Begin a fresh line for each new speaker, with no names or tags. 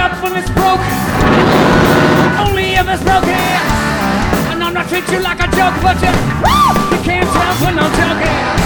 up when it's broke. Only if it's broken. And I'm not treat you like a joke, but you can't tell when I'm joking.